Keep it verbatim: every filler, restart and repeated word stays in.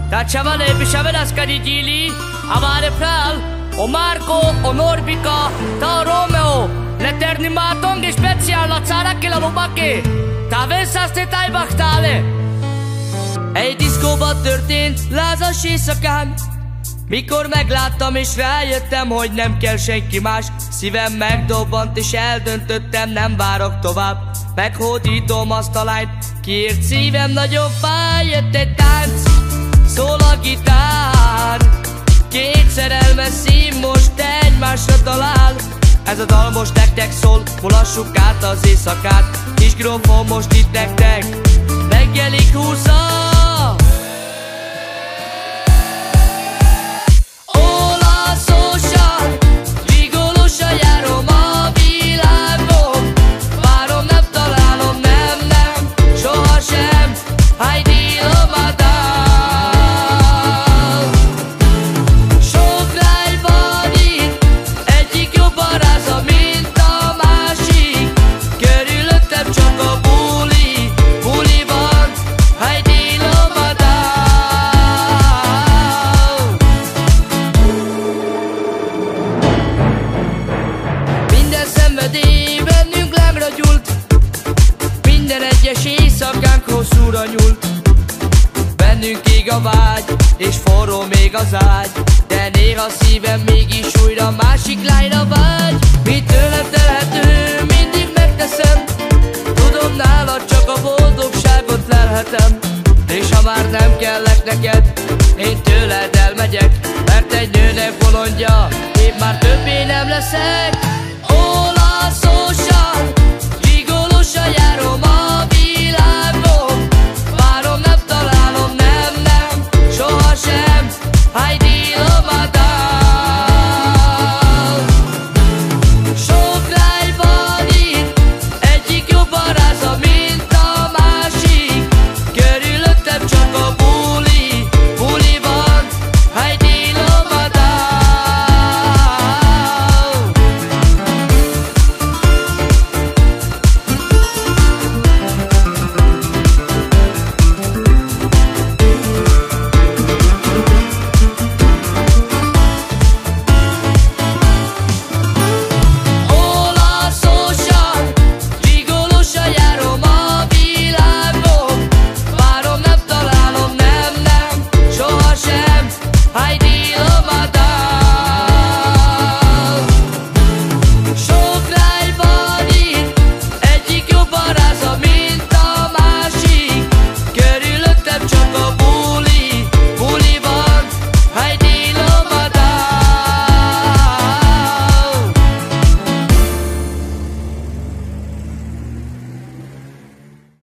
Chavales, pichaveras carigili, amare pral, o Marco, o Norbica, ta Romeo, l'eterni matong és speciál a cára la lobake, ta veszás te tájbaktale. Egy diszkóban történt lázas éjszakán, mikor megláttam és rájöttem, hogy nem kell senki más. Szívem megdobbant és eldöntöttem, nem várok tovább. Meghódítom azt a lányt, kiért szívem nagyon fáj. Jött egy tánc, szól a gitár, két szerelmes szív most egymásra talál. Ez a dal most nektek szól, mulassuk át az éjszakát. Kis grófom most itt nektek, reggelig húzza. Olaszosan, vigolosan járom a világon. Várom, nem találom, nem, nem, sohasem. Heidi Lomadal. Sok lány van itt, egyik jobban rázza, mint a másik. Körülöttem csak a buli, buli van. Heidi Lomadal. Minden szenvedély bennünk lágra gyúlt, minden egyes éjszakánk hosszúra nyúlt. Bennünk ég a vágy, és forró még az ágy, de néha szívem mégis újra másik lányra vágy. Mi tőlem telhető, mindig megteszem, tudom, nálad csak a boldogságot lelhetem. És ha már nem kellek neked, én tőled elmegyek, mert egy nőnek bolondja, én már többé nem leszek.